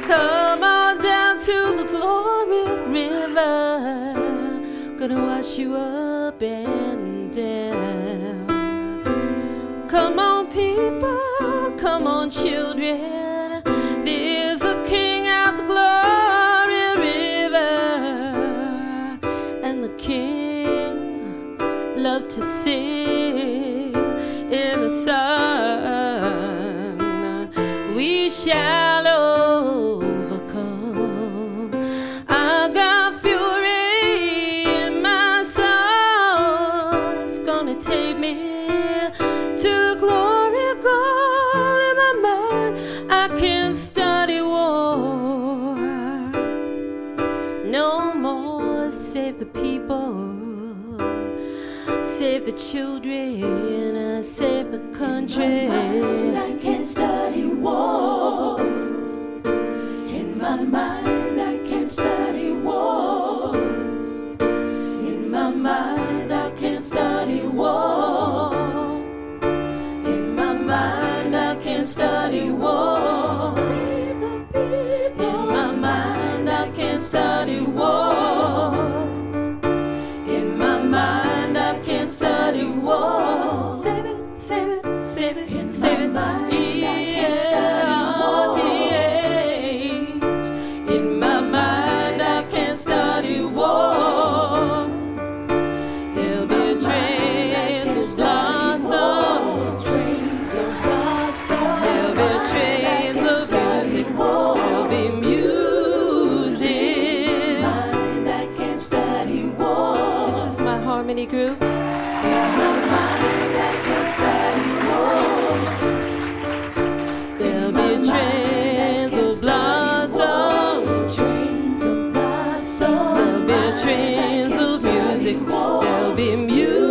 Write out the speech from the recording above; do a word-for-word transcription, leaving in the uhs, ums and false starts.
Come on down to the Glory River, gonna wash you up and down. Come on people, come on children, there's a king at the Glory River, and the king loved to sing in the sun. We shall overcome. I got fury in my soul. It's gonna take me to glory, goal in my mind. I can study war. No more save the people, save the children, save the country. In my mind, I can't study war. In my mind, I can't study war. In my mind, I can't study war. In my mind, I can't study war. In my mind, I can't study war. In my mind, I can't study war. Save it, save it, save it, In save it. my mind, I can't study war. In my mind, I can't study war. There'll be trains of blossoms. Trains of blossoms. There'll be trains of music. There'll be music. Mind, I can't study war. This is my harmony group. In my mind, I can't study war. There'll be trains of blossoms. Trains of blossoms. There'll be trains of music. There'll be music.